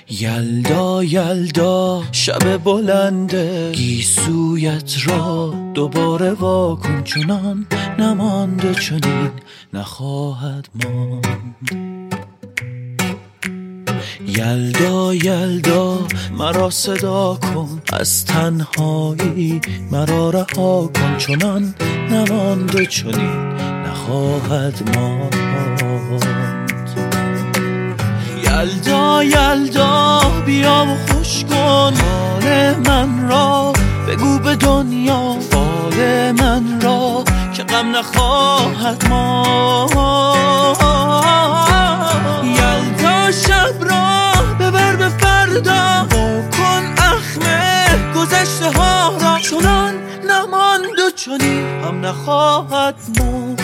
یلدا یلدا شب بلنده، گیسویت را دوباره واکن، چنان نمانده چنین نخواهد ماند. یلدا یلدا مرا صدا کن، از تنهایی مرا رها کن، چنان نمانده چنین نخواهد ماند. یلدا یلدا بیا و خوش کن حال من را، بگو به دنیا حال من را که غم نخواهد ماند. یلدا شب را ببر به فردا، کن اخمه گذشته ها را، چنان نماند و چنین هم نخواهد ماند.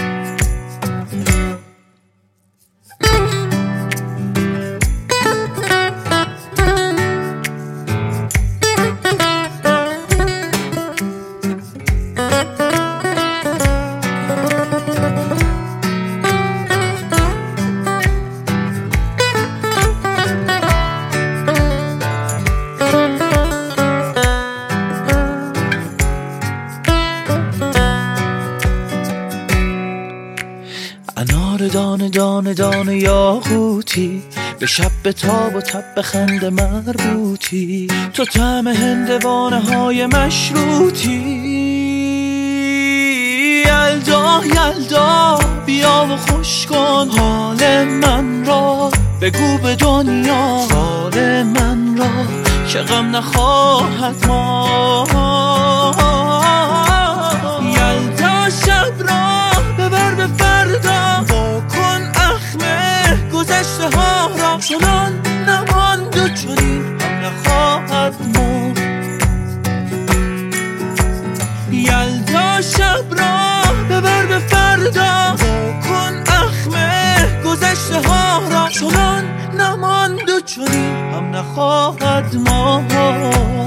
انار دانه دانه دانه یاقوتی، به شب به تاب و تب به خنده مربوطی، تو طعم هندوانه های مشروطی. یلدا یلدا بیا و خوش کن حال من را، بگو به دنیا حال من را که غم نخواهد ماند. یلدا شب را ببر به فردا، کن اخمه گذشته ها را، چنان نماند و چنین هم نخواهد ماند. یلدا شب را ببر به فردا، کن اخمه گذشته ها را، چنان نماند و چنین هم نخواهد ماند.